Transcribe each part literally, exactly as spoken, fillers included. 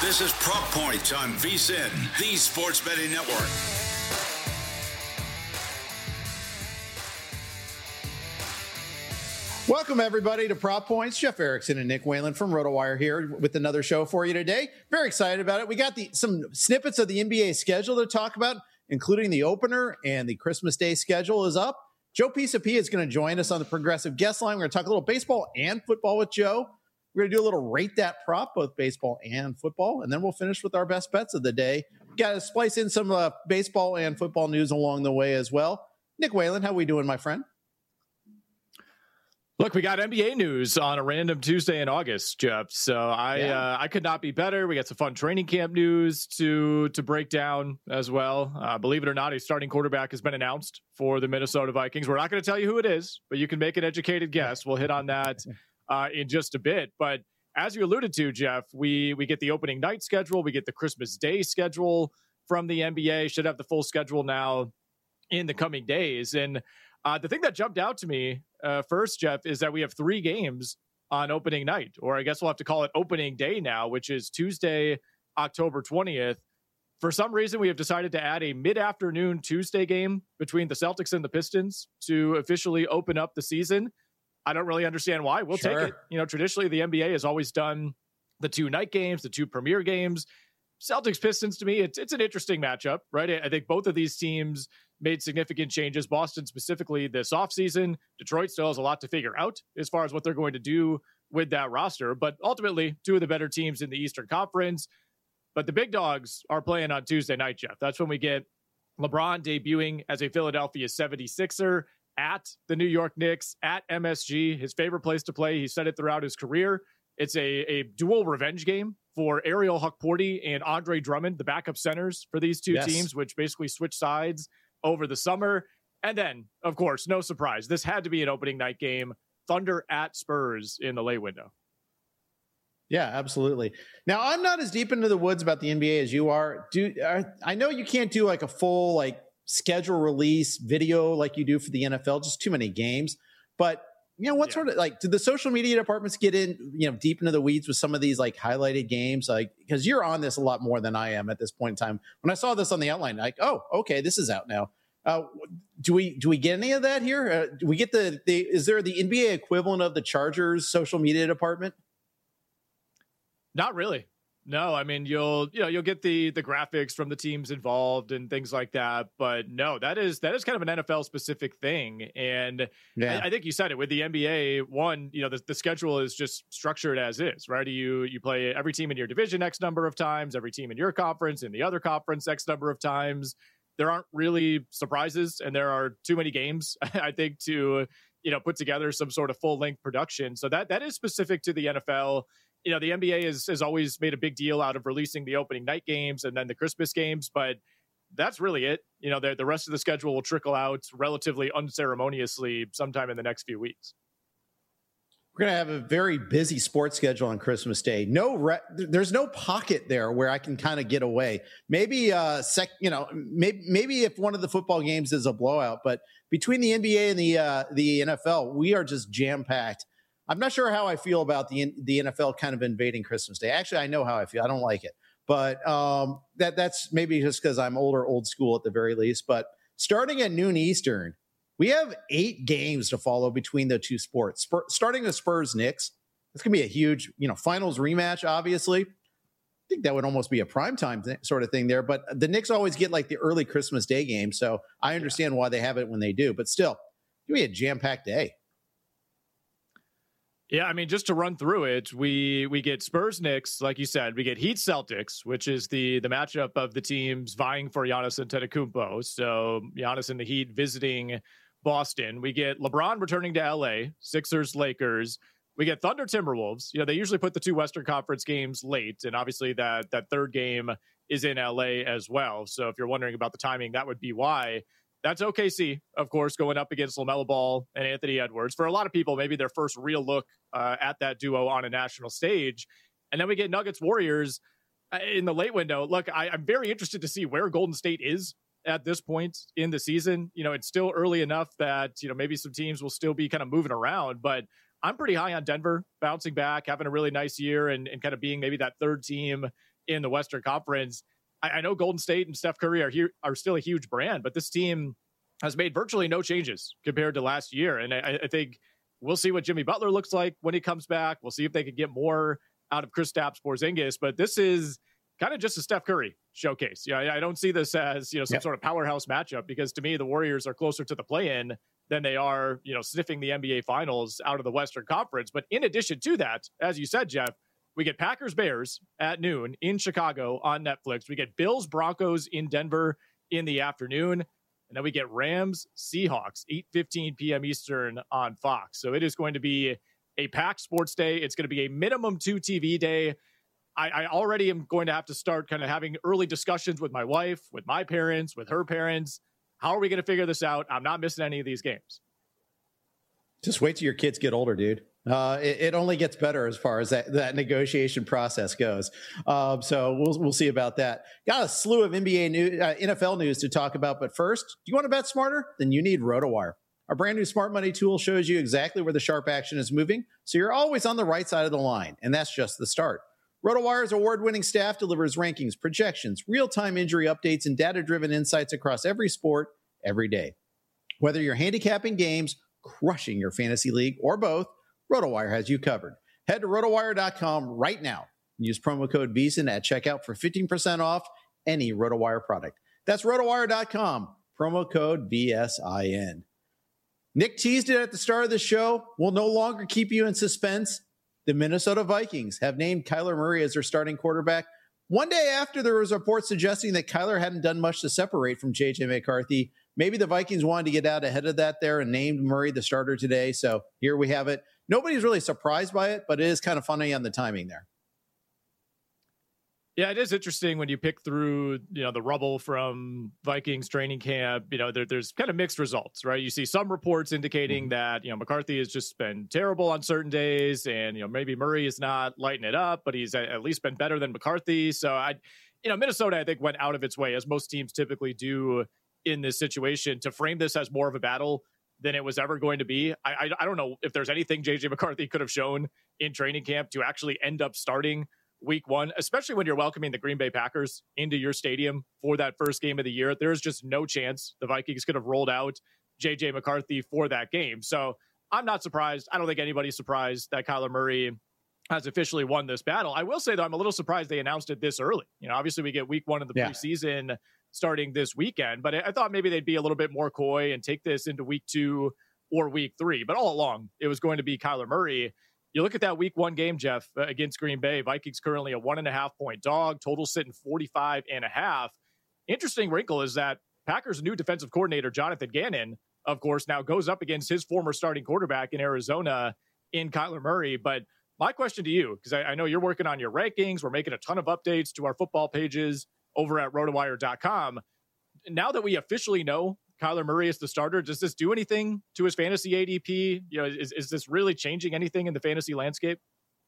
This is Prop Point on V S I N, the Sports Betting Network. Welcome, everybody, to Prop Points. Jeff Erickson and Nick Whalen from RotoWire here with another show for you today. Very excited about it. We got the some snippets of the N B A schedule to talk about, including the opener, and the Christmas Day schedule is up. Joe Pisapia is going to join us on the Progressive Guest Line. We're going to talk a little baseball and football with Joe. We're going to do a little Rate That Prop, both baseball and football, and then we'll finish with our best bets of the day. Got to splice in some uh, baseball and football news along the way as well. Nick Whalen, how we doing, my friend? Look, we got N B A news on a random Tuesday in August, Jeff. So I yeah. uh, I could not be better. We got some fun training camp news to to break down as well. Uh, believe it or not, a starting quarterback has been announced for the Minnesota Vikings. We're not going to tell you who it is, but you can make an educated guess. We'll hit on that uh, in just a bit. But as you alluded to, Jeff, we we get the opening night schedule. We get the Christmas Day schedule from the N B A. Should have the full schedule now in the coming days. And uh, the thing that jumped out to me Uh, first, Jeff, is that we have three games on opening night, or I guess we'll have to call it opening day now, which is Tuesday, October twentieth. For some reason, we have decided to add a mid-afternoon Tuesday game between the Celtics and the Pistons to officially open up the season. I don't really understand why. We'll sure. take it. You know, traditionally, the N B A has always done the two night games, the two premier games. Celtics Pistons, to me, it's it's an interesting matchup, right? I think both of these teams made significant changes. Boston specifically this offseason. Detroit still has a lot to figure out as far as what they're going to do with that roster. But ultimately, two of the better teams in the Eastern Conference. But the big dogs are playing on Tuesday night, Jeff. That's when we get LeBron debuting as a Philadelphia seventy-sixer at the New York Knicks, at M S G, his favorite place to play. He said it throughout his career. It's a, a dual revenge game for Ariel Hukporti and Andre Drummond, the backup centers for these two yes. teams, which basically switch sides over the summer. And then, of course, no surprise, this had to be an opening night game. Thunder at Spurs in the late window. Yeah, absolutely. Now, I'm not as deep into the woods about the N B A as you are. Do uh, I know you can't do like a full like schedule release video like you do for the N F L, just too many games. But you know, what yeah. sort of like, did the social media departments get in, you know, deep into the weeds with some of these like highlighted games? Like, because you're on this a lot more than I am at this point in time. When I saw this on the outline, like, oh, okay, this is out now. Uh, do we do we get any of that here? Uh, do we get the, the is there the N B A equivalent of the Chargers social media department? Not really. No, I mean, you'll, you know, you'll get the, the graphics from the teams involved and things like that. But no, that is, that is kind of an N F L specific thing. And yeah. I, I think you said it with the N B A. One, you know, the, the schedule is just structured as is, right? You, you play every team in your division X number of times, every team in your conference, in the other conference X number of times. There aren't really surprises, and there are too many games, I think, to, you know, put together some sort of full length production. So that, that is specific to the N F L. You know, the N B A is, has always made a big deal out of releasing the opening night games and then the Christmas games, but that's really it. You know, the, the rest of the schedule will trickle out relatively unceremoniously sometime in the next few weeks. We're going to have a very busy sports schedule on Christmas Day. No, re- there's no pocket there where I can kind of get away. Maybe, uh, sec, you know, maybe, maybe if one of the football games is a blowout, but between the N B A and the uh, the N F L, we are just jam packed. I'm not sure how I feel about the the N F L kind of invading Christmas Day. Actually, I know how I feel. I don't like it, but um, that that's maybe just because I'm older, old school at the very least. But starting at noon Eastern, we have eight games to follow between the two sports. Spur, starting with Spurs Knicks, it's gonna be a huge, you know, finals rematch. Obviously, I think that would almost be a primetime th- sort of thing there. But the Knicks always get like the early Christmas Day game, so I understand yeah. why they have it when they do. But still, it's gonna be a jam packed day. Yeah, I mean, just to run through it, we we get Spurs Knicks, like you said. We get Heat Celtics, which is the the matchup of the teams vying for Giannis Antetokounmpo. So Giannis and the Heat visiting Boston. We get LeBron returning to L A, Sixers Lakers. We get Thunder Timberwolves. You know, they usually put the two Western Conference games late, and obviously that that third game is in L A as well. So if you're wondering about the timing, that would be why. That's O K C, of course, going up against LaMelo Ball and Anthony Edwards. For a lot of people, maybe their first real look uh, at that duo on a national stage. And then we get Nuggets Warriors in the late window. Look, I, I'm very interested to see where Golden State is at this point in the season. You know, it's still early enough that, you know, maybe some teams will still be kind of moving around. But I'm pretty high on Denver bouncing back, having a really nice year and, and kind of being maybe that third team in the Western Conference. I, I know Golden State and Steph Curry are here are still a huge brand, but this team has made virtually no changes compared to last year. And I, I think we'll see what Jimmy Butler looks like when he comes back. We'll see if they can get more out of Kristaps Porzingis. But this is kind of just a Steph Curry showcase. Yeah, I, I don't see this as, you know, some yep. sort of powerhouse matchup, because to me, the Warriors are closer to the play-in than they are, you know, sniffing the N B A Finals out of the Western Conference. But in addition to that, as you said, Jeff, we get Packers Bears at noon in Chicago on Netflix. We get Bills Broncos in Denver in the afternoon. And then we get Rams Seahawks, eight fifteen p.m. Eastern on Fox. So it is going to be a packed sports day. It's going to be a minimum two T V day. I, I already am going to have to start kind of having early discussions with my wife, with my parents, with her parents. How are we going to figure this out? I'm not missing any of these games. Just wait till your kids get older, dude. Uh, it, it only gets better as far as that, that negotiation process goes. Um, so we'll we'll see about that. Got a slew of N B A news, uh, N F L news to talk about. But first, do you want to bet smarter? Then you need RotoWire. Our brand new smart money tool shows you exactly where the sharp action is moving, so you're always on the right side of the line. And that's just the start. RotoWire's award-winning staff delivers rankings, projections, real-time injury updates, and data-driven insights across every sport, every day. Whether you're handicapping games, crushing your fantasy league, or both, RotoWire has you covered. Head to rotowire dot com right now and use promo code VSiN at checkout for fifteen percent off any RotoWire product. That's rotowire dot com, promo code V S I N. Nick teased it at the start of the show. We'll no longer keep you in suspense. The Minnesota Vikings have named Kyler Murray as their starting quarterback one day after there was reports suggesting that Kyler hadn't done much to separate from J J McCarthy. Maybe the Vikings wanted to get out ahead of that there and named Murray the starter today. So here we have it. Nobody's really surprised by it, but it is kind of funny on the timing there. Yeah, it is interesting when you pick through, you know, the rubble from Vikings training camp. You know, there, there's kind of mixed results, right? You see some reports indicating mm-hmm. that, you know, McCarthy has just been terrible on certain days, and, you know, maybe Murray is not lighting it up, but he's at least been better than McCarthy. So, I, you know, Minnesota, I think, went out of its way, as most teams typically do in this situation, to frame this as more of a battle than it was ever going to be. I, I, I don't know if there's anything J J McCarthy could have shown in training camp to actually end up starting week one, especially when you're welcoming the Green Bay Packers into your stadium for that first game of the year. There's just no chance the Vikings could have rolled out J J McCarthy for that game. So I'm not surprised. I don't think anybody's surprised that Kyler Murray has officially won this battle. I will say, though, I'm a little surprised they announced it this early. You know, obviously we get week one of the yeah. preseason starting this weekend, but I thought maybe they'd be a little bit more coy and take this into week two or week three. But all along, it was going to be Kyler Murray. You look at that week one game, Jeff, against Green Bay. Vikings currently a one and a half point dog, total sitting forty-five and a half. Interesting wrinkle is that Packers' new defensive coordinator, Jonathan Gannon, of course, now goes up against his former starting quarterback in Arizona in Kyler Murray. But my question to you, because I, I know you're working on your rankings, we're making a ton of updates to our football pages over at rotowire dot com. Now that we officially know Kyler Murray is the starter, does this do anything to his fantasy A D P? You know, is, is this really changing anything in the fantasy landscape?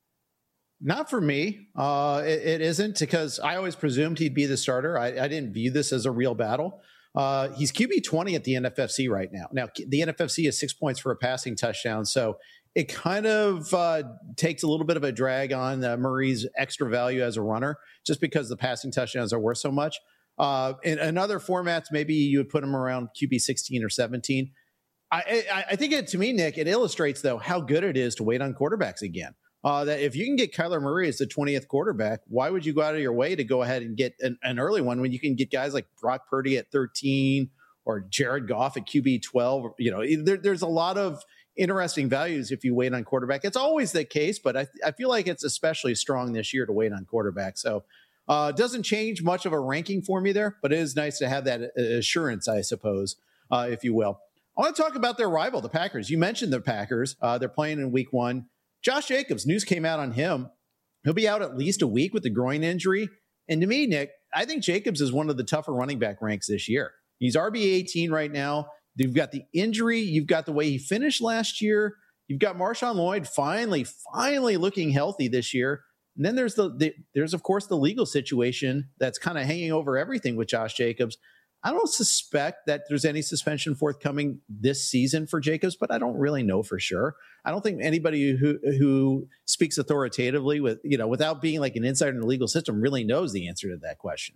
Not for me. Uh, it, it isn't, because I always presumed he'd be the starter. I, I didn't view this as a real battle. Uh, he's Q B twenty at the N F F C right now. Now, the N F F C is six points for a passing touchdown, so it kind of uh, takes a little bit of a drag on uh, Murray's extra value as a runner, just because the passing touchdowns are worth so much. Uh, in, in other formats, maybe you would put him around Q B sixteen or seventeen. I, I, I think it, to me, Nick, it illustrates, though, how good it is to wait on quarterbacks again. Uh, that if you can get Kyler Murray as the twentieth quarterback, why would you go out of your way to go ahead and get an, an early one when you can get guys like Brock Purdy at thirteen or Jared Goff at Q B twelve? You know, there, there's a lot of interesting values if you wait on quarterback. It's always the case, but I, I feel like it's especially strong this year to wait on quarterback. So uh, it doesn't change much of a ranking for me there, but it is nice to have that assurance, I suppose, uh, if you will. I want to talk about their rival, the Packers. You mentioned the Packers. Uh, they're playing in week one. Josh Jacobs, news came out on him. He'll be out at least a week with a groin injury. And to me, Nick, I think Jacobs is one of the tougher running back ranks this year. He's R B eighteen right now. You've got the injury. You've got the way he finished last year. You've got Marshawn Lloyd finally, finally looking healthy this year. And then there's the, the there's, of course, the legal situation that's kind of hanging over everything with Josh Jacobs. I don't suspect that there's any suspension forthcoming this season for Jacobs, but I don't really know for sure. I don't think anybody who who speaks authoritatively with, you know, without being like an insider in the legal system really knows the answer to that question.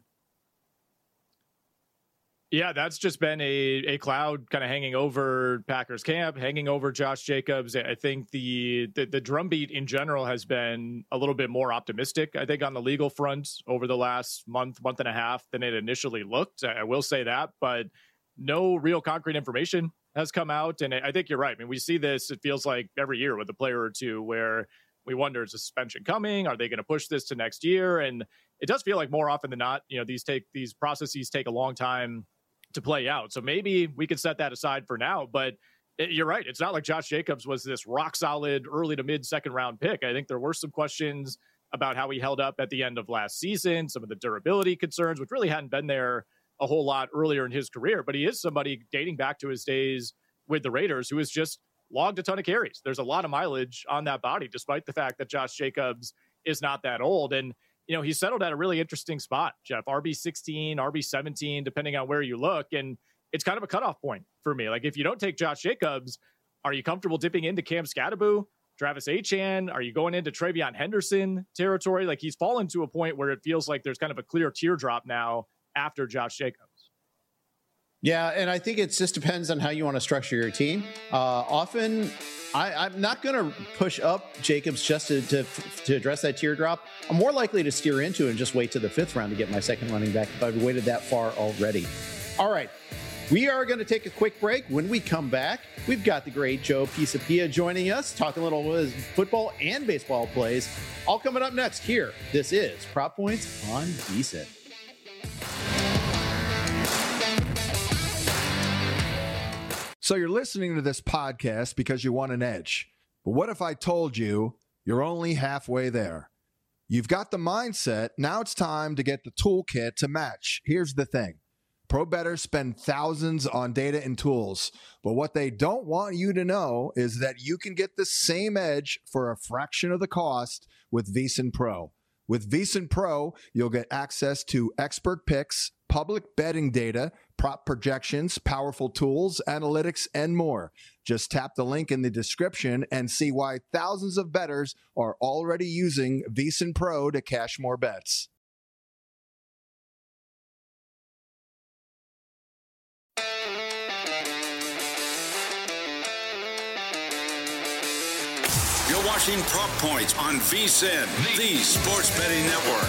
Yeah, that's just been a, a cloud kind of hanging over Packers camp, hanging over Josh Jacobs. I think the, the the drumbeat in general has been a little bit more optimistic, I think, on the legal front over the last month, month and a half than it initially looked. I will say that, but no real concrete information has come out. And I think you're right. I mean, we see this, it feels like every year with a player or two where we wonder, is a suspension coming? Are they going to push this to next year? And it does feel like more often than not, you know, these take these processes take a long time to play out. So maybe we could set that aside for now, but it, you're right. It's not like Josh Jacobs was this rock solid early to mid second round pick. I think there were some questions about how he held up at the end of last season, some of the durability concerns, which really hadn't been there a whole lot earlier in his career, but he is somebody dating back to his days with the Raiders who has just logged a ton of carries. There's a lot of mileage on that body, despite the fact that Josh Jacobs is not that old. And you know, he settled at a really interesting spot, Jeff, R B sixteen, R B seventeen, depending on where you look. And it's kind of a cutoff point for me. Like, if you don't take Josh Jacobs, are you comfortable dipping into Cam Scatterbu, Travis Etienne? Are you going into Travion Henderson territory? Like, he's fallen to a point where it feels like there's kind of a clear teardrop now after Josh Jacobs. Yeah, and I think it just depends on how you want to structure your team. Uh, often, I, I'm not going to push up Jacobs just to, to to address that teardrop. I'm more likely to steer into it and just wait to the fifth round to get my second running back if I've waited that far already. All right, we are going to take a quick break. When we come back, we've got the great Joe Pisapia joining us, talking a little football and baseball plays. All coming up next here. This is Prop Points on V S I N. So you're listening to this podcast because you want an edge. But what if I told you you're only halfway there? You've got the mindset. Now it's time to get the toolkit to match. Here's the thing. Pro bettors spend thousands on data and tools. But what they don't want you to know is that you can get the same edge for a fraction of the cost with V S I N Pro. With V S I N Pro, you'll get access to expert picks, public betting data, prop projections, powerful tools, analytics, and more. Just tap the link in the description and see why thousands of bettors are already using V S I N Pro to cash more bets. You're watching Prop Points on V S I N, the Sports Betting Network.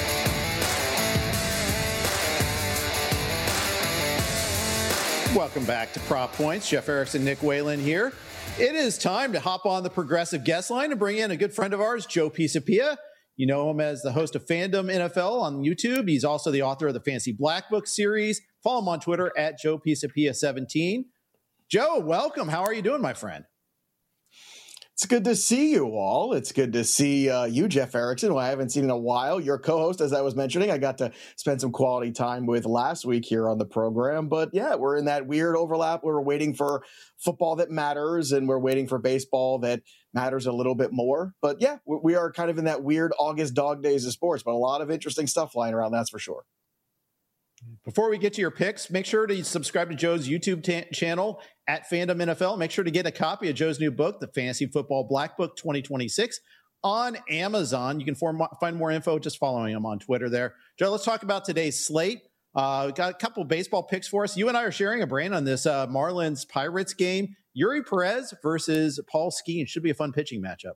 Welcome back to Prop Points. Jeff Erickson, Nick Whalen here. It is time to hop on the Progressive guest line and bring in a good friend of ours, Joe Pisapia. You know him as the host of Fandom N F L on YouTube. He's also the author of the Fantasy Black Book series. Follow him on Twitter at Joe Pisapia seventeen. Joe, welcome. How are you doing, my friend? It's good to see you all. It's good to see uh, you, Jeff Erickson, who I haven't seen in a while. Your co-host, as I was mentioning, I got to spend some quality time with last week here on the program. But yeah, we're in that weird overlap where we're waiting for football that matters and we're waiting for baseball that matters a little bit more. But yeah, we are kind of in that weird August dog days of sports, but a lot of interesting stuff flying around, that's for sure. Before we get to your picks, make sure to subscribe to Joe's YouTube t- channel at Fandom N F L. Make sure to get a copy of Joe's new book, The Fantasy Football Black Book twenty twenty-six, on Amazon. You can form, find more info just following him on Twitter there. Joe, let's talk about today's slate. Uh, we've got a couple of baseball picks for us. You and I are sharing a brain on this uh, Marlins Pirates game. Yuri Perez versus Paul Skeens. Should be a fun pitching matchup.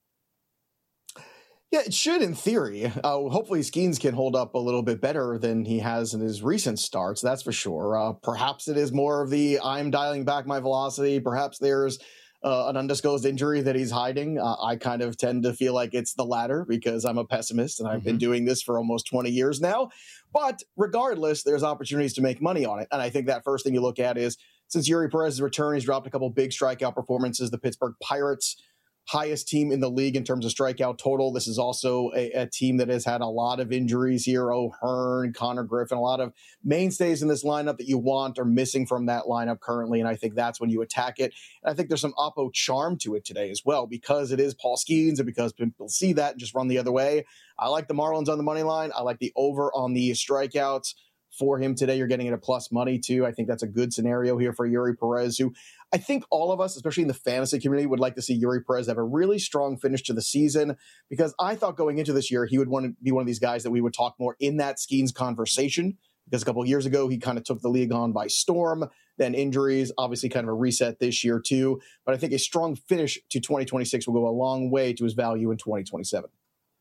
Yeah, it should in theory. Uh, hopefully Skeens can hold up a little bit better than he has in his recent starts, that's for sure. Uh, perhaps it is more of the I'm dialing back my velocity. Perhaps there's uh, an undisclosed injury that he's hiding. Uh, I kind of tend to feel like it's the latter because I'm a pessimist and I've mm-hmm. been doing this for almost twenty years now. But regardless, there's opportunities to make money on it. And I think that first thing you look at is since Yuri Perez's return, he's dropped a couple big strikeout performances. The Pittsburgh Pirates, highest team in the league in terms of strikeout total. This is also a, a team that has had a lot of injuries here. O'Hearn, Connor Griffin, a lot of mainstays in this lineup that you want are missing from that lineup currently. And I think that's when you attack it. And I think there's some oppo charm to it today as well, because it is Paul Skeens and because people see that and just run the other way. I like the Marlins on the money line. I like the over on the strikeouts. for him today. You're getting it at plus money too. I think that's a good scenario here for Yuri Perez, who I think all of us, especially in the fantasy community, would like to see Yuri Perez have a really strong finish to the season, because I thought going into this year, he would want to be one of these guys that we would talk more in that Skeens conversation, because a couple of years ago, he kind of took the league on by storm, then injuries, obviously kind of a reset this year too. But I think a strong finish to twenty twenty-six will go a long way to his value in twenty twenty-seven.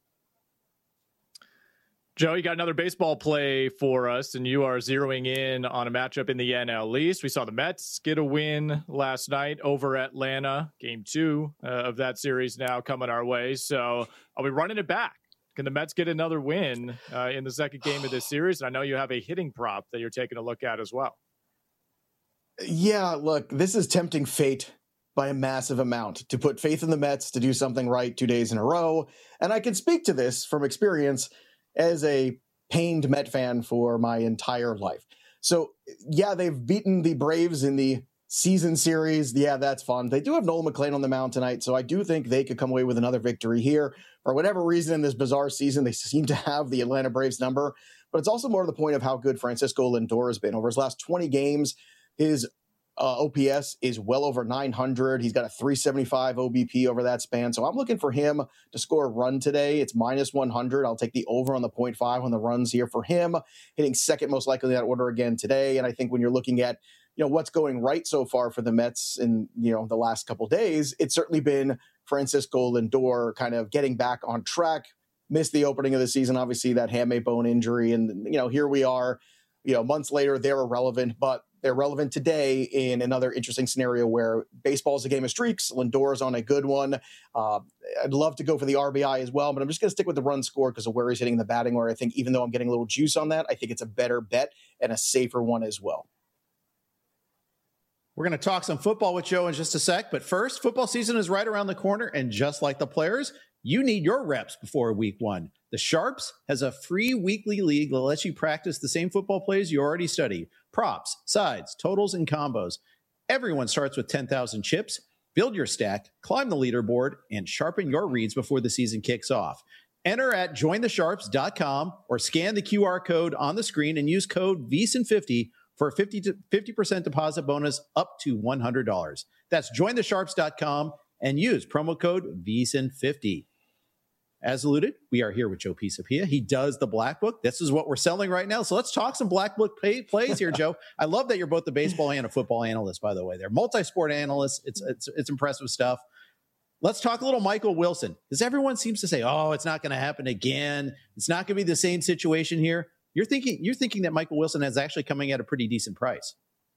Joe, you got another baseball play for us, and you are zeroing in on a matchup in the N L East. We saw the Mets get a win last night over Atlanta. Game two uh, of that series now coming our way. So are we running it back? Can the Mets get another win uh, in the second game of this series? And I know you have a hitting prop that you're taking a look at as well. Yeah, look, this is tempting fate by a massive amount, to put faith in the Mets to do something right two days in a row. And I can speak to this from experience as a pained Met fan for my entire life. So, yeah, they've beaten the Braves in the season series. Yeah, that's fun. They do have Nolan McLean on the mound tonight, so I do think they could come away with another victory here. For whatever reason in this bizarre season, they seem to have the Atlanta Braves number, but it's also more to the point of how good Francisco Lindor has been. Over his last twenty games, his Uh, O P S is well over nine hundred. He's got a three seventy-five O B P over that span. So I'm looking for him to score a run today. It's minus one hundred. I'll take the over on the point five on the runs here for him, hitting second most likely in that order again today. And I think when you're looking at, you know, what's going right so far for the Mets in, you know, the last couple of days, it's certainly been Francisco Lindor kind of getting back on track. Missed the opening of the season, obviously that hamate bone injury. And, you know, here we are, you know, months later, they're irrelevant, but they're relevant today in another interesting scenario where baseball is a game of streaks. Lindor's on a good one. Uh, I'd love to go for the R B I as well, but I'm just going to stick with the run score because of where he's hitting the batting order. I think even though I'm getting a little juice on that, I think it's a better bet and a safer one as well. We're going to talk some football with Joe in just a sec, but first, football season is right around the corner, and just like the players, you need your reps before week one. The Sharps has a free weekly league that lets you practice the same football plays you already study. Props, sides, totals, and combos. Everyone starts with ten thousand chips. Build your stack, climb the leaderboard, and sharpen your reads before the season kicks off. Enter at join the sharps dot com or scan the Q R code on the screen and use code V S I N fifty for a fifty percent deposit bonus up to one hundred dollars. That's join the sharps dot com and use promo code V S I N fifty. As alluded, we are here with Joe Pisapia. He does the Black Book. This is what we're selling right now. So let's talk some Black Book pay, plays here, Joe. I love that you're both a baseball and a football analyst, by the way. They're multi-sport analysts. It's, it's, it's impressive stuff. Let's talk a little Michael Wilson, because everyone seems to say, oh, it's not going to happen again. It's not going to be the same situation here. You're thinking, you're thinking that Michael Wilson is actually coming at a pretty decent price.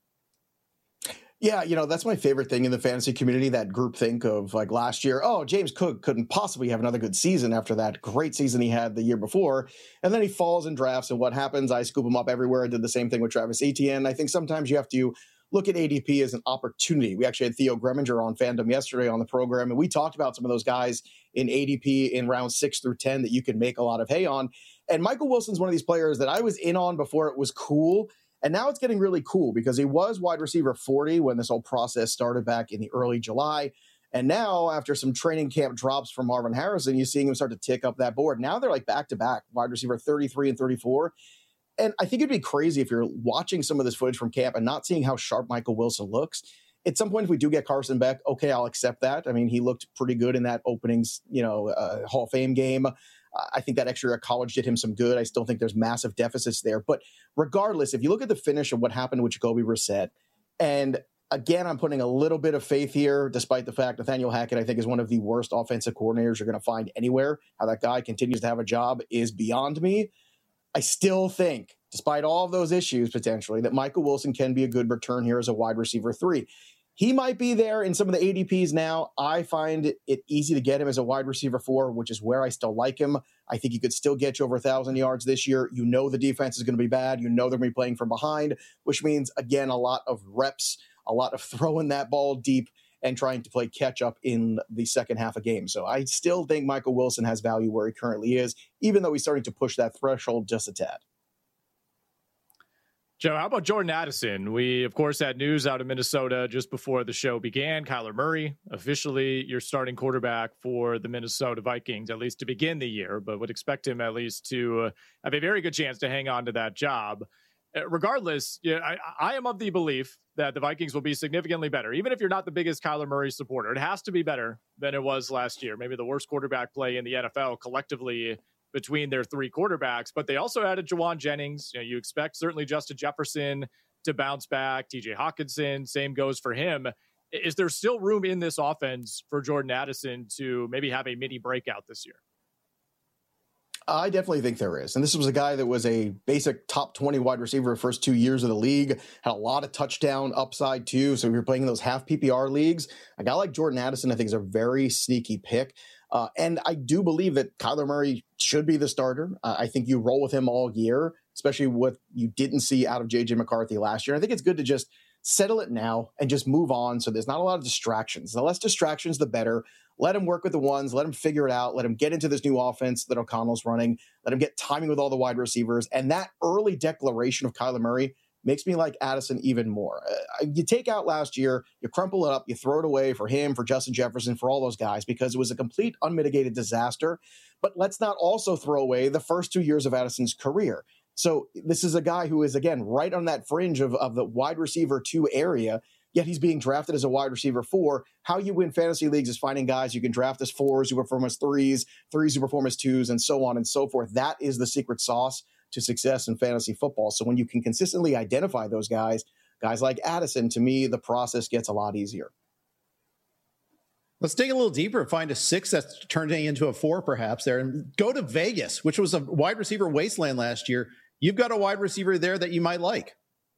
Yeah, you know, that's my favorite thing in the fantasy community, that group think of like last year, oh, James Cook couldn't possibly have another good season after that great season he had the year before. And then he falls in drafts, and what happens? I scoop him up everywhere. I did the same thing with Travis Etienne. I think sometimes you have to look at A D P as an opportunity. We actually had Theo Greminger on Fandom yesterday on the program, and we talked about some of those guys in A D P in round six through ten that you can make a lot of hay on. And Michael Wilson's one of these players that I was in on before it was cool. And now it's getting really cool because he was wide receiver forty when this whole process started back in the early July. And now after some training camp drops from Marvin Harrison, you're seeing him start to tick up that board. Now they're like back-to-back, wide receiver thirty-three and thirty-four. And I think it'd be crazy if you're watching some of this footage from camp and not seeing how sharp Michael Wilson looks. At some point, if we do get Carson Beck, okay, I'll accept that. I mean, he looked pretty good in that opening, you know, uh, Hall of Fame game. I think that extra year at college did him some good. I still think there's massive deficits there. But regardless, if you look at the finish of what happened with Jacoby Brissett, and again, I'm putting a little bit of faith here, despite the fact Nathaniel Hackett, I think, is one of the worst offensive coordinators you're going to find anywhere. How that guy continues to have a job is beyond me. I still think, despite all of those issues potentially, that Michael Wilson can be a good return here as a wide receiver three. He might be there in some of the A D Ps now. I find it easy to get him as a wide receiver four, which is where I still like him. I think he could still get you over one thousand yards this year. You know the defense is going to be bad. You know they're going to be playing from behind, which means, again, a lot of reps, a lot of throwing that ball deep and trying to play catch up in the second half of games. So I still think Michael Wilson has value where he currently is, even though he's starting to push that threshold just a tad. Joe, how about Jordan Addison? We, of course, had news out of Minnesota just before the show began. Kyler Murray, officially your starting quarterback for the Minnesota Vikings, at least to begin the year, but would expect him at least to uh, have a very good chance to hang on to that job. regardless, yeah, I, I am of the belief that the Vikings will be significantly better. Even if you're not the biggest Kyler Murray supporter, it has to be better than it was last year. Maybe the worst quarterback play in the N F L collectively between their three quarterbacks, but they also added Jawan Jennings. You know, you expect certainly Justin Jefferson to bounce back, T J Hawkinson, same goes for him. Is there still room in this offense for Jordan Addison to maybe have a mini breakout this year? I definitely think there is. And this was a guy that was a basic top twenty wide receiver the first two years of the league, had a lot of touchdown upside too. So if you're playing in those half P P R leagues, a guy like Jordan Addison, I think, is a very sneaky pick. Uh, and I do believe that Kyler Murray should be the starter. Uh, I think you roll with him all year, especially what you didn't see out of J J McCarthy last year. I think it's good to just settle it now and just move on. So there's not a lot of distractions. The less distractions, the better. Let him work with the ones. Let him figure it out. Let him get into this new offense that O'Connell's running. Let him get timing with all the wide receivers. And that early declaration of Kyler Murray makes me like Addison even more. Uh, you take out last year, you crumple it up, you throw it away for him, for Justin Jefferson, for all those guys, because it was a complete unmitigated disaster. But let's not also throw away the first two years of Addison's career. So this is a guy who is, again, right on that fringe of, of the wide receiver two area, yet he's being drafted as a wide receiver four. How you win fantasy leagues is finding guys you can draft as fours who perform as threes, threes who perform as twos, and so on and so forth. That is the secret sauce to success in fantasy football. So when you can consistently identify those guys, guys like Addison, to me, the process gets a lot easier. Let's dig a little deeper, find a six that's turning into a four perhaps there, and go to Vegas, which was a wide receiver wasteland last year. You've got a wide receiver there that you might like.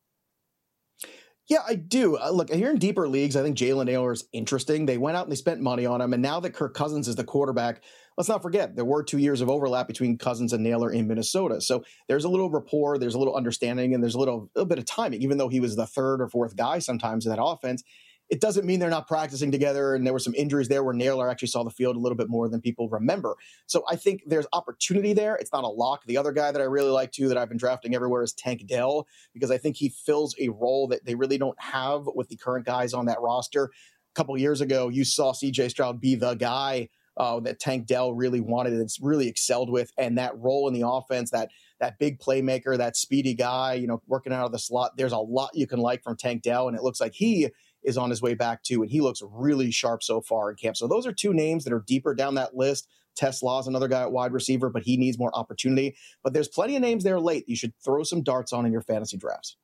Yeah, I do. Uh, look, here in deeper leagues, I think Jalen Nailor is interesting. They went out and they spent money on him. And now that Kirk Cousins is the quarterback, let's not forget, there were two years of overlap between Cousins and Nailor in Minnesota. So there's a little rapport, there's a little understanding, and there's a little, little bit of timing. Even though he was the third or fourth guy sometimes in that offense, it doesn't mean they're not practicing together. And there were some injuries there where Nailor actually saw the field a little bit more than people remember. So I think there's opportunity there. It's not a lock. The other guy that I really like too, that I've been drafting everywhere, is Tank Dell, because I think he fills a role that they really don't have with the current guys on that roster. A couple of years ago, you saw C J Stroud be the guy uh, that Tank Dell really wanted and it's really excelled with. And that role in the offense, that that big playmaker, that speedy guy, you know, working out of the slot, there's a lot you can like from Tank Dell. And it looks like he is on his way back too, and he looks really sharp so far in camp. So those are two names that are deeper down that list. Tesla is another guy at wide receiver, but he needs more opportunity. But there's plenty of names there late you should throw some darts on in your fantasy drafts.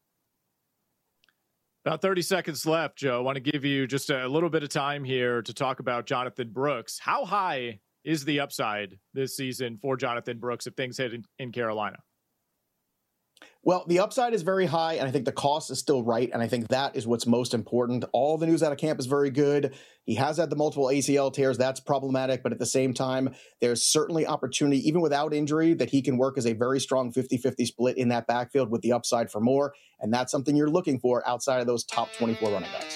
About thirty seconds left, Joe. I want to give you just a little bit of time here to talk about Jonathan Brooks. How high is the upside this season for Jonathan Brooks if things hit in, in Carolina? Well, the upside is very high, and I think the cost is still right, and I think that is what's most important. All the news out of camp is very good. He has had the multiple A C L tears. That's problematic, but at the same time, there's certainly opportunity, even without injury, that he can work as a very strong fifty-fifty split in that backfield with the upside for more, and that's something you're looking for outside of those top twenty-four running backs.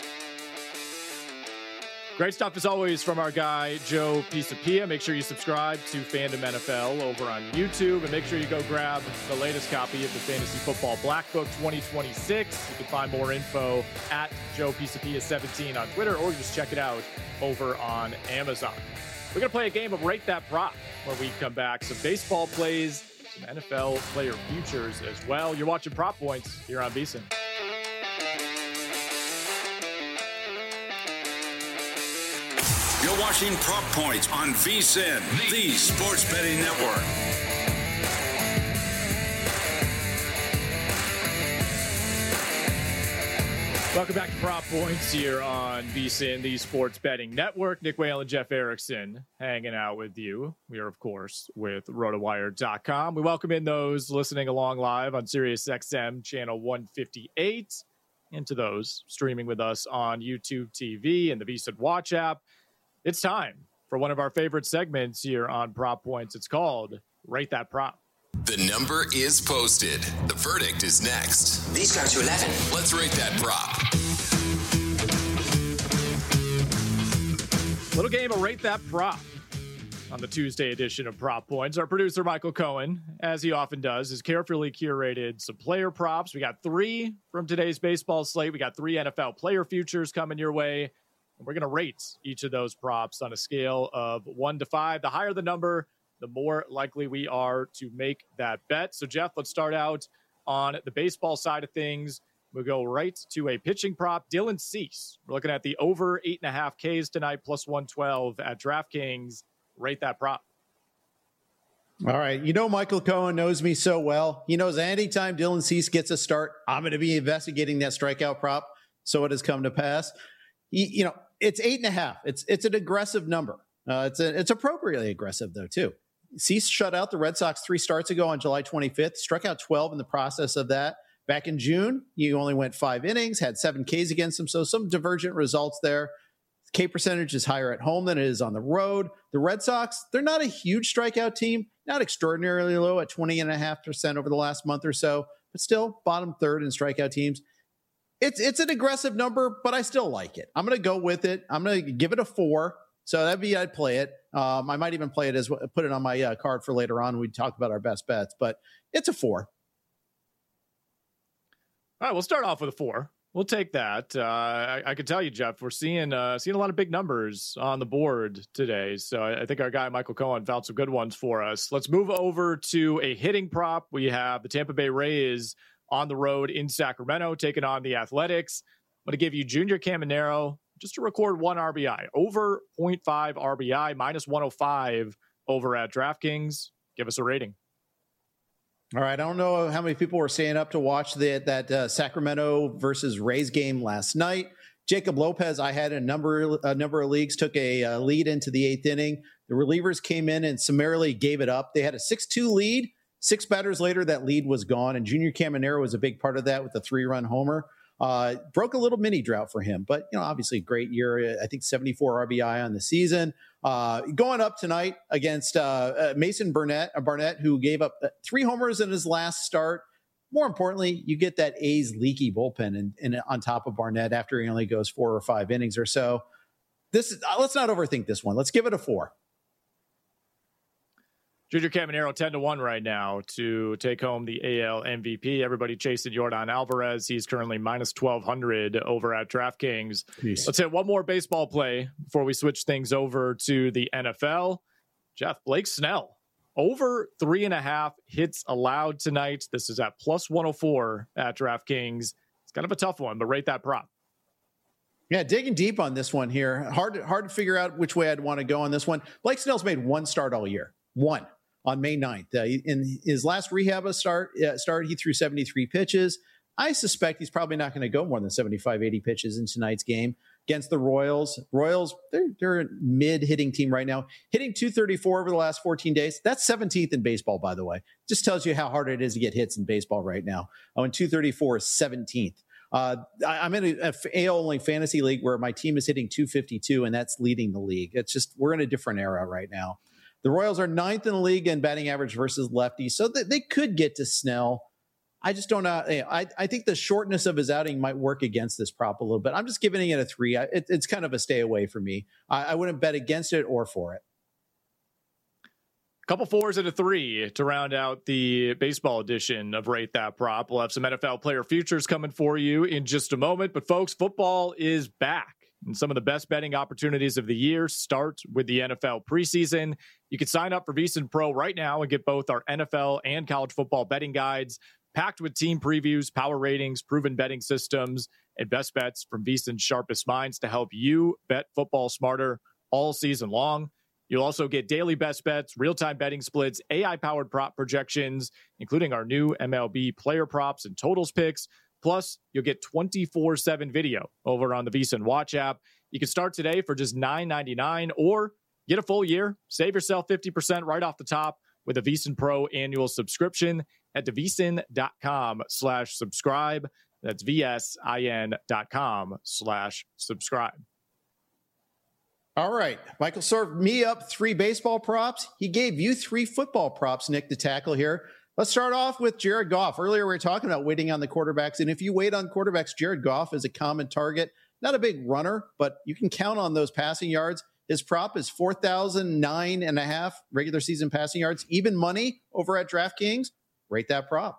Great stuff as always from our guy, Joe Pisapia. Make sure you subscribe to Fandom N F L over on YouTube, and make sure you go grab the latest copy of the Fantasy Football Black Book twenty twenty-six. You can find more info at Joe Pisapia seventeen on Twitter, or just check it out over on Amazon. We're going to play a game of Rate That Prop when we come back. Some baseball plays, some N F L player futures as well. You're watching Prop Points here on VSiN. You're watching Prop Points on VSiN, the Sports Betting Network. Welcome back to Prop Points here on VSiN, the Sports Betting Network. Nick Whale and Jeff Erickson hanging out with you. We are, of course, with rotowire dot com. We welcome in those listening along live on Sirius X M channel one fifty-eight, and to those streaming with us on YouTube T V and the VSiN Watch app. It's time for one of our favorite segments here on Prop Points. It's called Rate That Prop. The number is posted. The verdict is next. These go to eleven. Let's rate that prop. Little game of Rate That Prop on the Tuesday edition of Prop Points. Our producer, Michael Cohen, as he often does, has carefully curated some player props. We got three from today's baseball slate. We got three N F L player futures coming your way. And we're going to rate each of those props on a scale of one to five. The higher the number, the more likely we are to make that bet. So, Jeff, let's start out on the baseball side of things, we'll go right to a pitching prop. Dylan Cease. We're looking at the over eight and a half Ks tonight, plus one twelve at DraftKings. Rate that prop. All right. You know, Michael Cohen knows me so well. He knows anytime Dylan Cease gets a start, I'm going to be investigating that strikeout prop. So it has come to pass. He, you know, it's eight and a half. It's it's an aggressive number. Uh, it's a, it's appropriately aggressive, though, too. Cease shut out the Red Sox three starts ago on July twenty-fifth, struck out twelve in the process of that. Back in June, he only went five innings, had seven Ks against him. So some divergent results there. K percentage is higher at home than it is on the road. The Red Sox, they're not a huge strikeout team, not extraordinarily low at twenty point five percent over the last month or so, but still bottom third in strikeout teams. It's it's an aggressive number, but I still like it. I'm going to go with it. I'm going to give it a four. So that'd be, I'd play it. Um, I might even play it as put it on my uh, card for later on. We talk about our best bets, but it's a four. All right, we'll start off with a four. We'll take that. Uh, I, I can tell you, Jeff, we're seeing uh, seeing a lot of big numbers on the board today. So I, I think our guy Michael Cohen found some good ones for us. Let's move over to a hitting prop. We have the Tampa Bay Rays on the road in Sacramento, taking on the Athletics. I'm going to give you Junior Caminero just to record one R B I, over zero point five R B I, minus one oh five over at DraftKings. Give us a rating. All right. I don't know how many people were staying up to watch the, that uh, Sacramento versus Rays game last night. Jacob Lopez, I had a number, a number of leagues, took a uh, lead into the eighth inning. The relievers came in and summarily gave it up. They had a six two lead. Six batters later, that lead was gone, and Junior Caminero was a big part of that with a three-run homer. Uh, broke a little mini drought for him, but you know, obviously, great year. I think seventy-four R B I on the season. Uh, going up tonight against uh, uh, Mason Burnett, uh, Barnett, who gave up three homers in his last start. More importantly, you get that A's leaky bullpen and, and on top of Barnett after he only goes four or five innings or so. This is, uh, let's not overthink this one. Let's give it a four. Junior Caminero ten to one right now to take home the A L M V P. Everybody chasing Yordan Alvarez. He's currently minus twelve hundred over at DraftKings. Peace. Let's hit one more baseball play before we switch things over to the N F L. Jeff, Blake Snell, over three and a half hits allowed tonight. This is at plus one oh four at DraftKings. It's kind of a tough one, but rate that prop. Yeah, digging deep on this one here. Hard, hard to figure out which way I'd want to go on this one. Blake Snell's made one start all year. One. On May ninth. Uh, in his last rehab start, uh, start, he threw seventy-three pitches. I suspect he's probably not going to go more than seventy-five, eighty pitches in tonight's game against the Royals. Royals, they're, they're a mid-hitting team right now. Hitting two thirty-four over the last fourteen days. That's seventeenth in baseball, by the way. Just tells you how hard it is to get hits in baseball right now. Oh, and two thirty-four is seventeenth. Uh, I, I'm in a, a A L-only fantasy league where my team is hitting two fifty-two, and that's leading the league. It's just, we're in a different era right now. The Royals are ninth in the league in batting average versus lefties, so they, they could get to Snell. I just don't know. I, I think the shortness of his outing might work against this prop a little bit. I'm just giving it a three. It, it's kind of a stay away for me. I, I wouldn't bet against it or for it. A couple fours and a three to round out the baseball edition of Rate That Prop. We'll have some N F L player futures coming for you in just a moment. But folks, football is back. And some of the best betting opportunities of the year start with the N F L preseason. You can sign up for VSiN Pro right now and get both our N F L and college football betting guides, packed with team previews, power ratings, proven betting systems, and best bets from VSiN's sharpest minds to help you bet football smarter all season long. You'll also get daily best bets, real-time betting splits, A I-powered prop projections, including our new M L B player props and totals picks. Plus, you'll get twenty-four seven video over on the VSiN Watch app. You can start today for just nine ninety-nine or get a full year. Save yourself fifty percent right off the top with a VSiN Pro annual subscription. Head to vsin.com slash subscribe. That's V-S-I-N.com slash subscribe. All right. Michael served me up three baseball props. He gave you three football props, Nick, to tackle here. Let's start off with Jared Goff. Earlier, we were talking about waiting on the quarterbacks. And if you wait on quarterbacks, Jared Goff is a common target. Not a big runner, but you can count on those passing yards. His prop is four thousand nine and a half regular season passing yards. Even money over at DraftKings. Rate that prop.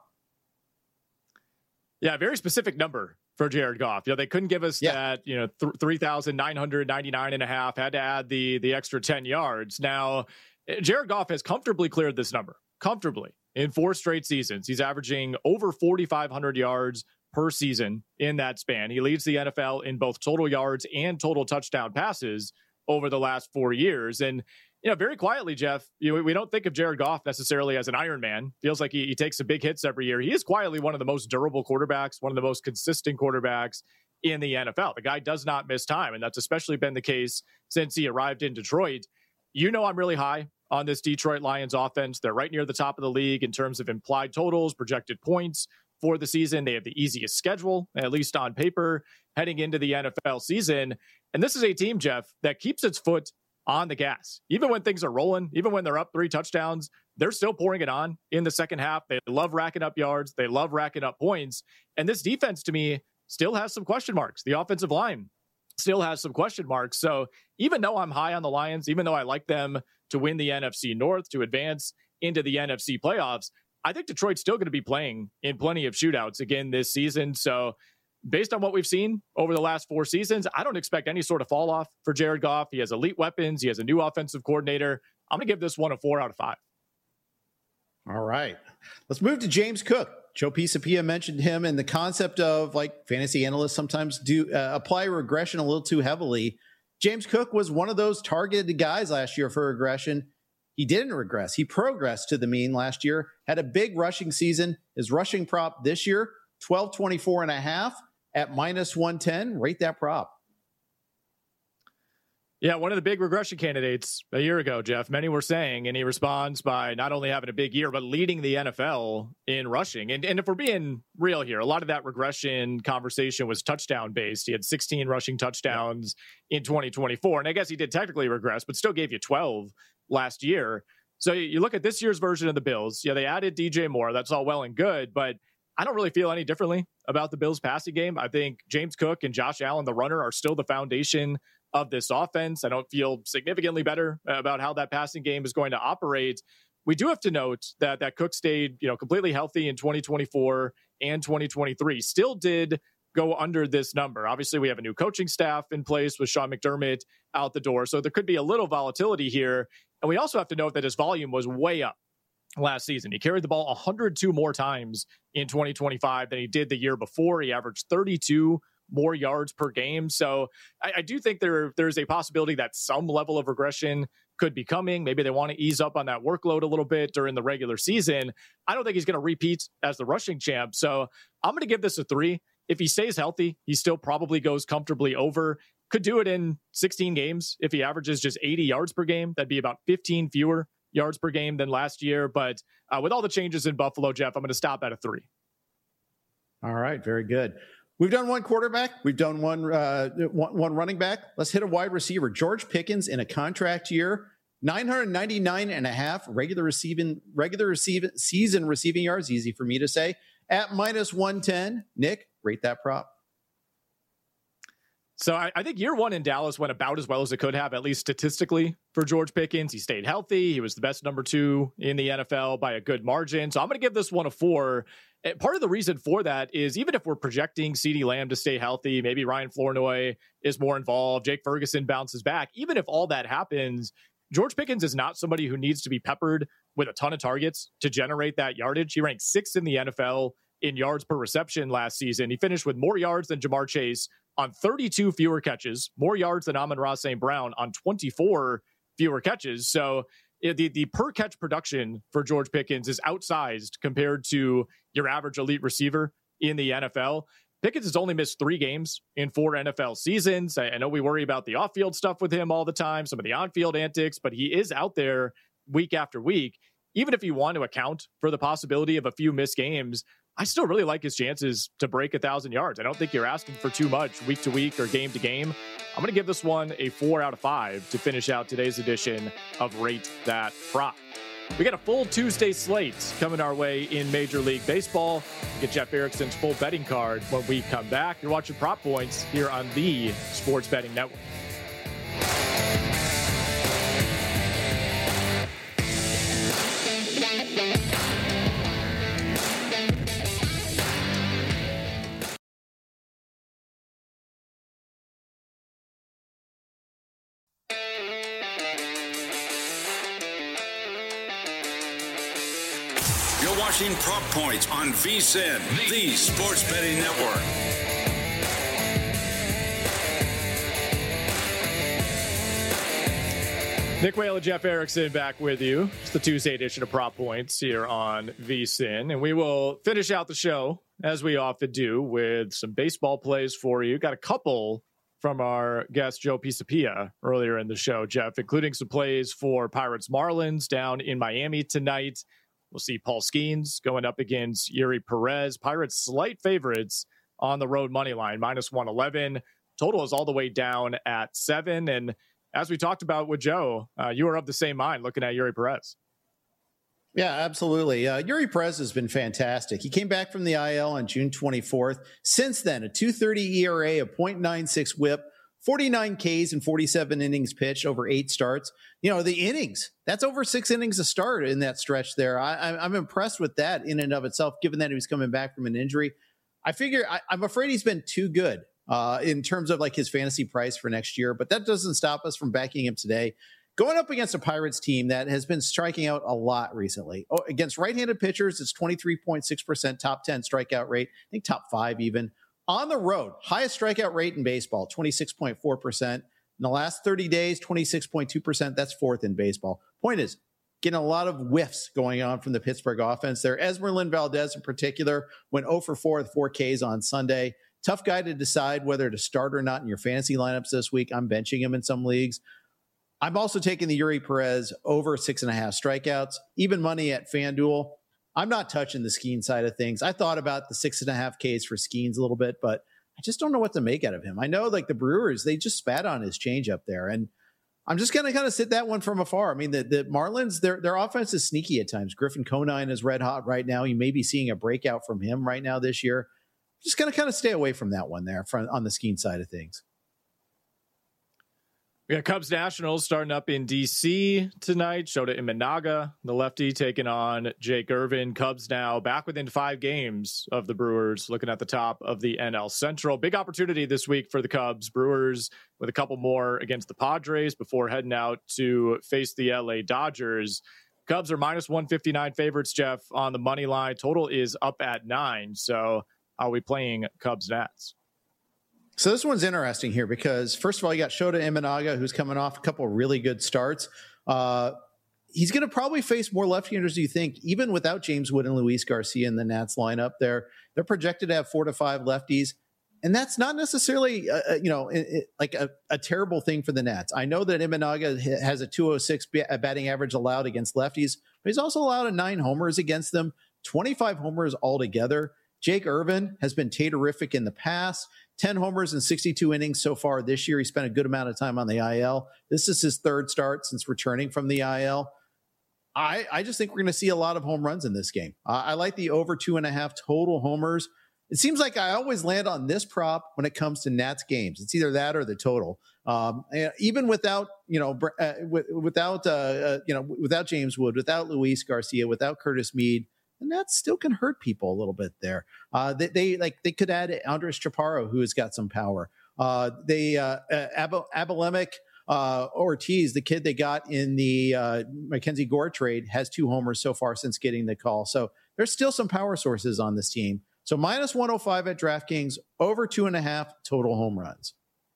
Yeah, very specific number for Jared Goff. You know, they couldn't give us yeah. that, you know, th- three thousand nine hundred ninety-nine and a half, had to add the, the extra ten yards. Now, Jared Goff has comfortably cleared this number. Comfortably. in four straight seasons. He's averaging over forty-five hundred yards per season in that span. He leads the N F L in both total yards and total touchdown passes over the last four years. And, you know, very quietly, Jeff, you, we don't think of Jared Goff necessarily as an Iron Man. Feels like he, he takes some big hits every year. He is quietly one of the most durable quarterbacks, one of the most consistent quarterbacks in the N F L. The guy does not miss time, and that's especially been the case since he arrived in Detroit. You know, I'm really high on this Detroit Lions offense. They're right near the top of the league in terms of implied totals, projected points for the season. They have the easiest schedule, at least on paper, heading into the N F L season. And this is a team, Jeff, that keeps its foot on the gas. Even when things are rolling, even when they're up three touchdowns, they're still pouring it on in the second half. They love racking up yards. They love racking up points. And this defense, to me, still has some question marks. The offensive line still has some question marks. So even though I'm high on the Lions, even though I like them to win the N F C North, to advance into the N F C playoffs, I think Detroit's still going to be playing in plenty of shootouts again this season. So based on what we've seen over the last four seasons, I don't expect any sort of fall off for Jared Goff. He has elite weapons. He has a new offensive coordinator. I'm going to give this one a four out of five. All right. Let's move to James Cook. Joe Pisapia mentioned him, and the concept of, like, fantasy analysts sometimes do uh, apply regression a little too heavily. James Cook was one of those targeted guys last year for regression. He didn't regress. He progressed to the mean last year, had a big rushing season. His rushing prop this year, twelve twenty-four and a half at minus one ten. Rate that prop. Yeah, one of the big regression candidates a year ago, Jeff, many were saying, and he responds by not only having a big year, but leading the N F L in rushing. And, and if we're being real here, a lot of that regression conversation was touchdown based. He had sixteen rushing touchdowns in twenty twenty-four. And I guess he did technically regress, but still gave you twelve last year. So you look at this year's version of the Bills. Yeah, they added D J Moore. That's all well and good, but I don't really feel any differently about the Bills passing game. I think James Cook and Josh Allen, the runner, are still the foundation of this offense. I don't feel significantly better about how that passing game is going to operate. We do have to note that that Cook stayed, you know, completely healthy in twenty twenty-four and twenty twenty-three. Still did go under this number. Obviously, we have a new coaching staff in place with Sean McDermott out the door, so there could be a little volatility here. And we also have to note that his volume was way up last season. He carried the ball one hundred two more times in twenty twenty-five than he did the year before. He averaged thirty-two more yards per game. So I, I do think there there's a possibility that some level of regression could be coming. Maybe they want to ease up on that workload a little bit during the regular season. I don't think he's going to repeat as the rushing champ. So I'm going to give this a three. If he stays healthy, he still probably goes comfortably over. Could do it in sixteen games. If he averages just eighty yards per game, that'd be about fifteen fewer yards per game than last year. But uh, with all the changes in Buffalo, Jeff, I'm going to stop at a three. All right. Very good. We've done one quarterback. We've done one, uh, one, one running back. Let's hit a wide receiver. George Pickens in a contract year, nine ninety-nine and a half regular receiving, regular receiving season receiving yards. Easy for me to say at minus one ten. Nick, rate that prop. So I, I think year one in Dallas went about as well as it could have, at least statistically, for George Pickens. He stayed healthy. He was the best number two in the N F L by a good margin. So I'm going to give this one a four. And part of the reason for that is even if we're projecting CeeDee Lamb to stay healthy, maybe Ryan Flournoy is more involved, Jake Ferguson bounces back. Even if all that happens, George Pickens is not somebody who needs to be peppered with a ton of targets to generate that yardage. He ranked sixth in the N F L in yards per reception last season. He finished with more yards than Jamar Chase on thirty-two fewer catches, more yards than Amon-Ra Saint Brown on twenty-four fewer catches. So the, the per catch production for George Pickens is outsized compared to your average elite receiver in the N F L. Pickens has only missed three games in four N F L seasons. I, I know we worry about the off-field stuff with him all the time, some of the on-field antics, but he is out there week after week. Even if you want to account for the possibility of a few missed games, I still really like his chances to break a thousand yards. I don't think you're asking for too much week to week or game to game. I'm going to give this one a four out of five to finish out today's edition of Rate That Prop. We got a full Tuesday slate coming our way in Major League Baseball. Get Jeff Erickson's full betting card when we come back. You're watching Prop Points here on the Sports Betting Network. watching Prop Points on VSiN, the Sports Betting Network. Nick Whale and Jeff Erickson back with you. It's the Tuesday edition of Prop Points here on VSiN. And we will finish out the show, as we often do, with some baseball plays for you. Got a couple from our guest Joe Pisapia earlier in the show, Jeff, including some plays for Pirates Marlins down in Miami tonight. We'll see Paul Skeens going up against Yuri Perez. Pirates slight favorites on the road money line, minus one eleven. Total is all the way down at seven. And as we talked about with Joe, uh, you are of the same mind looking at Yuri Perez. Yeah, absolutely. Uh, Yuri Perez has been fantastic. He came back from the I L on June twenty-fourth. Since then, a two thirty E R A, a point nine six whip, forty-nine Ks and forty-seven innings pitched over eight starts. You know, the innings, that's over six innings a start in that stretch there. I, I'm impressed with that in and of itself, given that he was coming back from an injury. I figure I, I'm afraid he's been too good uh, in terms of like his fantasy price for next year, but that doesn't stop us from backing him today. Going up against a Pirates team that has been striking out a lot recently. Oh, against right-handed pitchers, it's twenty-three point six percent, top ten strikeout rate. I think top five even. On the road, highest strikeout rate in baseball, twenty-six point four percent. In the last thirty days, twenty-six point two percent. That's fourth in baseball. Point is, getting a lot of whiffs going on from the Pittsburgh offense there. Esmeralyn Valdez in particular went oh for four with four Ks on Sunday. Tough guy to decide whether to start or not in your fantasy lineups this week. I'm benching him in some leagues. I'm also taking the Yuri Perez over six and a half strikeouts, even money at FanDuel. I'm not touching the Skeens side of things. I thought about the six and a half Ks for Skeens a little bit, but I just don't know what to make out of him. I know like the Brewers, they just spat on his change up there. And I'm just going to kind of sit that one from afar. I mean, the, the Marlins, their, their offense is sneaky at times. Griffin Conine is red hot right now. You may be seeing a breakout from him right now this year. Just going to kind of stay away from that one there from, on the Skeens side of things. We got Cubs Nationals starting up in D C tonight. Shota Imanaga, the lefty, taking on Jake Irvin. Cubs now back within five games of the Brewers, looking at the top of the N L Central. Big opportunity this week for the Cubs. Brewers with a couple more against the Padres before heading out to face the L A Dodgers. Cubs are minus one fifty-nine favorites, Jeff, on the money line. Total is up at nine. So are we playing Cubs Nats? So this one's interesting here because, first of all, you got Shota Imanaga, who's coming off a couple of really good starts. Uh, he's going to probably face more left-handers, do you think, even without James Wood and Luis Garcia in the Nats lineup there. They're projected to have four to five lefties, and that's not necessarily, uh, you know, it, it, like a, a terrible thing for the Nats. I know that Imanaga has a two oh six batting average allowed against lefties, but he's also allowed a nine homers against them, twenty-five homers altogether. Jake Irvin has been terrific in the past. ten homers in sixty-two innings so far this year. He spent a good amount of time on the I L. This is his third start since returning from the I L. I, I just think we're going to see a lot of home runs in this game. Uh, I like the over two and a half total homers. It seems like I always land on this prop when it comes to Nats games. It's either that or the total. Um, even without, you know, uh, without, uh, uh, you know, without James Wood, without Luis Garcia, without Curtis Mead, and that still can hurt people a little bit there. Uh, they, they like they could add Andres Chaparro, who has got some power. Uh, they uh, Ab- Abilemic uh, Ortiz, the kid they got in the uh, Mackenzie Gore trade, has two homers so far since getting the call. So there's still some power sources on this team. So minus one oh five at DraftKings, over two and a half total home runs.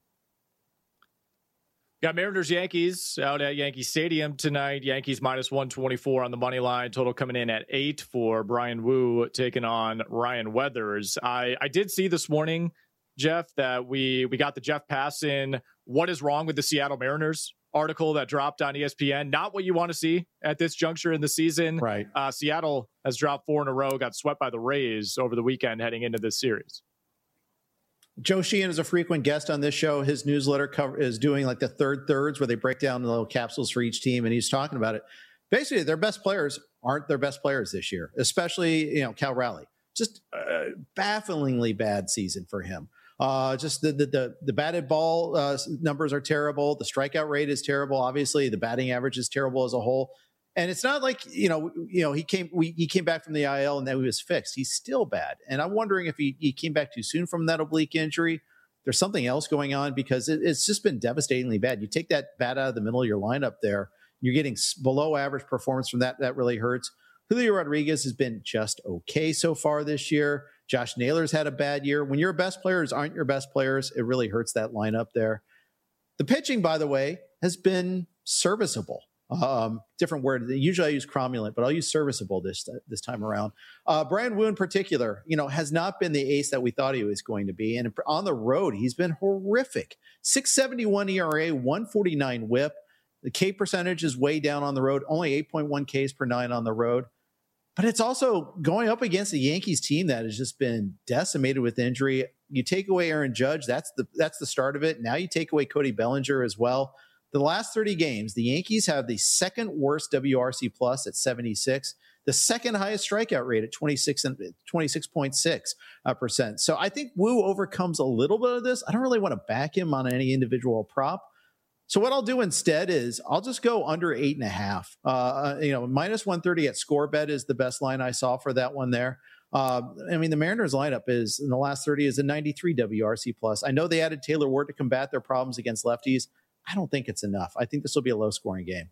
Got Mariners Yankees out at Yankee Stadium tonight. Yankees minus one twenty-four on the money line. Total coming in at eight for Brian Wu taking on Ryan Weathers. I, I did see this morning, Jeff, that we we got the Jeff Passan "What is Wrong with the Seattle Mariners" article that dropped on E S P N. Not what you want to see at this juncture in the season. Right. Uh, Seattle has dropped four in a row, got swept by the Rays over the weekend heading into this series. Joe Sheehan is a frequent guest on this show. His newsletter cover is doing like the third thirds where they break down the little capsules for each team. And he's talking about it. Basically, their best players aren't their best players this year, especially, you know, Cal Raleigh. Just a bafflingly bad season for him. Uh, just the, the, the, the batted ball uh, numbers are terrible. The strikeout rate is terrible. Obviously, the batting average is terrible as a whole. And it's not like, you know, you know, he came, we, he came back from the I L and then he was fixed. He's still bad. And I'm wondering if he, he came back too soon from that oblique injury. There's something else going on because it, it's just been devastatingly bad. You take that bat out of the middle of your lineup there, you're getting below average performance from that. That really hurts. Julio Rodriguez has been just okay so far this year. Josh Naylor's had a bad year. When your best players aren't your best players, it really hurts that lineup there. The pitching, by the way, has been serviceable. Um, different word. Usually I use cromulent, but I'll use serviceable this this time around. Uh, Bryan Woo in particular, you know, has not been the ace that we thought he was going to be. And on the road, he's been horrific. six seventy-one E R A, one forty-nine whip. The K percentage is way down on the road, only eight point one Ks per nine on the road. But it's also going up against the Yankees team that has just been decimated with injury. You take away Aaron Judge, that's the that's the start of it. Now you take away Cody Bellinger as well. The last thirty games, the Yankees have the second worst W R C plus at seventy-six, the second highest strikeout rate at twenty-six and twenty-six point six percent. So I think Woo overcomes a little bit of this. I don't really want to back him on any individual prop. So what I'll do instead is I'll just go under eight and a half. Uh, you know, minus one thirty at ScoreBet is the best line I saw for that one there. Uh, I mean, the Mariners lineup is in the last thirty is a ninety-three W R C plus. I know they added Taylor Ward to combat their problems against lefties. I don't think it's enough. I think this will be a low scoring game.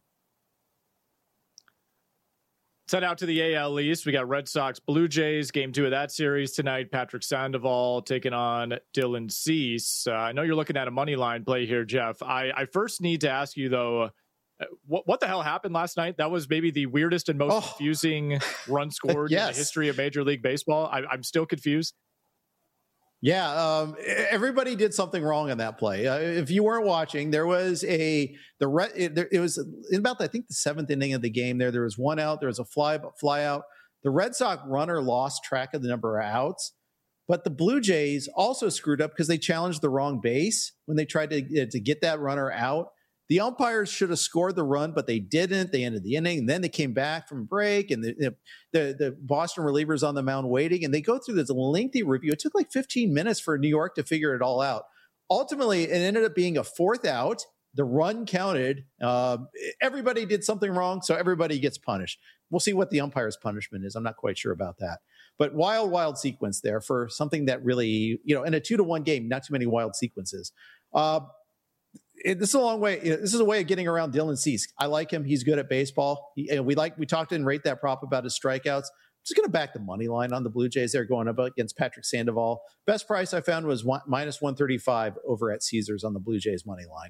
Let's head out to the A L East. We got Red Sox, Blue Jays, game two of that series tonight. Patrick Sandoval taking on Dylan Cease. Uh, I know you're looking at a money line play here, Jeff. I, I first need to ask you, though, uh, what, what the hell happened last night? That was maybe the weirdest and most oh. confusing run scored yes. in the history of Major League Baseball. I, I'm still confused. Yeah, um, everybody did something wrong on that play. Uh, if you weren't watching, there was a the re, it, there, it was in about I think the seventh inning of the game. There, there was one out. There was a fly fly out. The Red Sox runner lost track of the number of outs, but the Blue Jays also screwed up because they challenged the wrong base when they tried to uh, to get that runner out. The umpires should have scored the run, but they didn't. They ended the inning, and then they came back from break, and the the, the Boston relievers on the mound waiting, and they go through this lengthy review. It took like fifteen minutes for New York to figure it all out. Ultimately, it ended up being a fourth out. The run counted. Uh, everybody did something wrong, so everybody gets punished. We'll see what the umpire's punishment is. I'm not quite sure about that. But wild, wild sequence there for something that really, you know, in a two to one game, not too many wild sequences. Uh, It, this is a long way. You know, this is a way of getting around Dylan Cease. I like him. He's good at baseball. He, and we like we talked and rate that prop about his strikeouts. I'm just going to back the money line on the Blue Jays. They're going up against Patrick Sandoval. Best price I found was one, minus one thirty-five over at Caesars on the Blue Jays money line.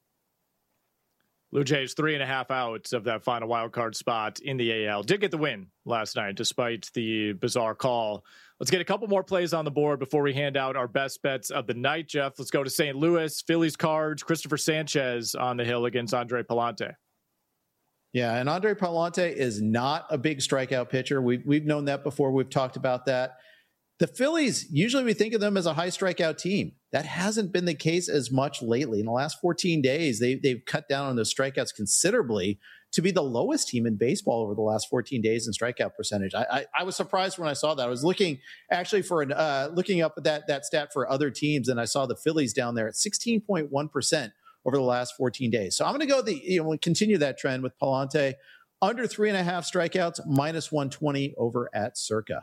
Blue Jays three and a half outs of that final wild card spot in the A L. Did get the win last night despite the bizarre call. Let's get a couple more plays on the board before we hand out our best bets of the night, Jeff. Let's go to Saint Louis, Phillies Cards, Christopher Sanchez on the hill against Andre Pallante. Yeah, and Andre Pallante is not a big strikeout pitcher. We've, we've known that before. We've talked about that. The Phillies, usually we think of them as a high strikeout team. That hasn't been the case as much lately. In the last fourteen days, they, they've cut down on those strikeouts considerably to be the lowest team in baseball over the last fourteen days in strikeout percentage. I, I, I was surprised when I saw that. I was looking actually for an, uh, looking up at that, that stat for other teams, and I saw the Phillies down there at sixteen point one percent over the last fourteen days. So I'm going to go the, you know, continue that trend with Pallante under three and a half strikeouts, minus one twenty over at Circa.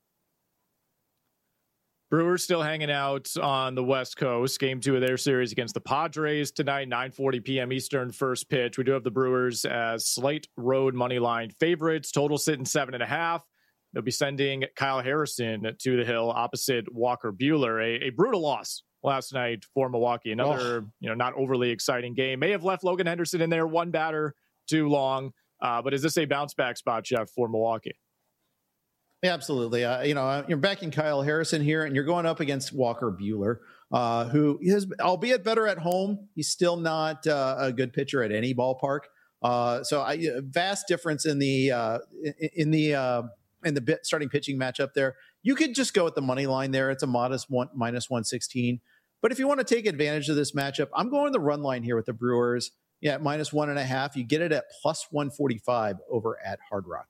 Brewers still hanging out on the West Coast. Game two of their series against the Padres tonight, nine forty p.m. Eastern, first pitch. We do have the Brewers as slight road money line favorites. Total sitting seven and a half. They'll be sending Kyle Harrison to the hill opposite Walker Buehler. A, a brutal loss last night for Milwaukee. Another, oh. you know, not overly exciting game. May have left Logan Henderson in there one batter too long. Uh, but is this a bounce back spot, Jeff, for Milwaukee? Yeah, absolutely. Uh, you know, you're backing Kyle Harrison here, and you're going up against Walker Buehler, uh, who is, albeit better at home, he's still not uh, a good pitcher at any ballpark. Uh, so, I, vast difference in the uh, in the uh, in the starting pitching matchup there. You could just go with the money line there. It's a modest one minus one sixteen. But if you want to take advantage of this matchup, I'm going the run line here with the Brewers. Yeah, minus one and a half. You get it at plus one forty-five over at Hard Rock.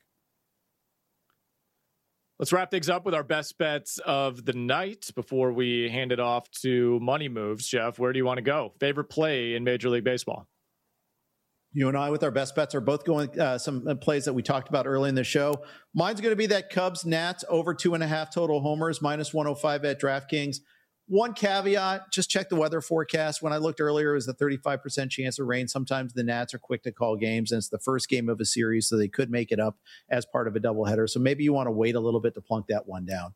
Let's wrap things up with our best bets of the night before we hand it off to Money Moves. Jeff, where do you want to go? Favorite play in Major League Baseball? You and I, with our best bets, are both going uh, some plays that we talked about early in the show. Mine's going to be that Cubs Nats over two and a half total homers, minus one oh five at DraftKings. One caveat, just check the weather forecast. When I looked earlier, it was a thirty-five percent chance of rain. Sometimes the Nats are quick to call games, and it's the first game of a series, so they could make it up as part of a doubleheader. So maybe you want to wait a little bit to plunk that one down.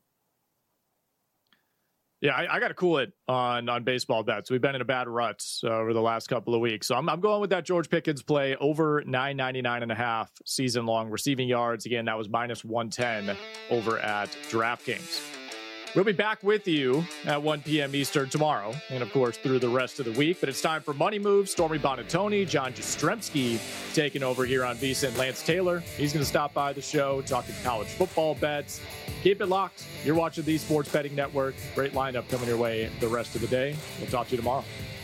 Yeah, I, I got to cool it on on baseball bets. We've been in a bad rut uh, over the last couple of weeks. So I'm, I'm going with that George Pickens play over nine ninety-nine and a half season long receiving yards. Again, that was minus one ten over at DraftKings. We'll be back with you at one p.m. Eastern tomorrow, and of course through the rest of the week. But it's time for Money Moves. Stormy Bonatoni, John Jastrzemski taking over here on VSiN. Lance Taylor, he's going to stop by the show talking college football bets. Keep it locked. You're watching the Sports Betting Network. Great lineup coming your way the rest of the day. We'll talk to you tomorrow.